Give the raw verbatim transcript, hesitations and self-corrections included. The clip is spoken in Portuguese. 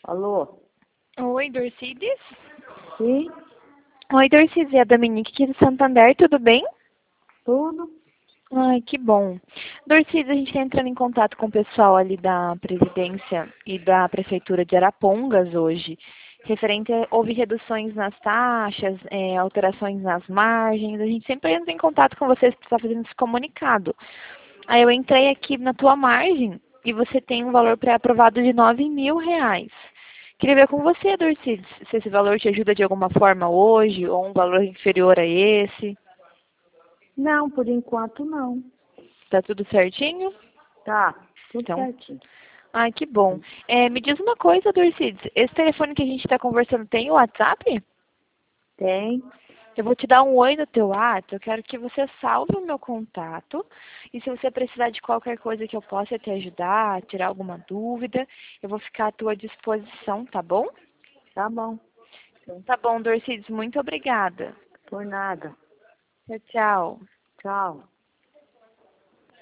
Alô? Oi, Dorcides? Sim? Oi, Dorcides, é a Dominique aqui do Santander, tudo bem? Tudo? Ai, que bom. Dorcides, a gente está entrando em contato com o pessoal ali da Previdência e da Prefeitura de Arapongas hoje. Referente, a- houve reduções nas taxas, é, alterações nas margens. A gente sempre entra em contato com vocês para estar fazendo esse comunicado. Aí eu entrei aqui na tua margem e você tem um valor pré-aprovado de nove mil reais. Queria ver com você, Dorcides, se esse valor te ajuda de alguma forma hoje ou um valor inferior a esse. Não, por enquanto não. Tá tudo certinho? Tá, tudo Então, certinho. ai, que bom. É, me diz uma coisa, Dorcides, esse telefone que a gente está conversando tem o WhatsApp? Tem? Eu vou te dar um oi no teu WhatsApp, eu quero que você salve o meu contato. E se você precisar de qualquer coisa que eu possa te ajudar, tirar alguma dúvida, eu vou ficar à tua disposição, tá bom? Tá bom. Então tá bom, Dorcides, muito obrigada. Por nada. Tchau, tchau. Tchau.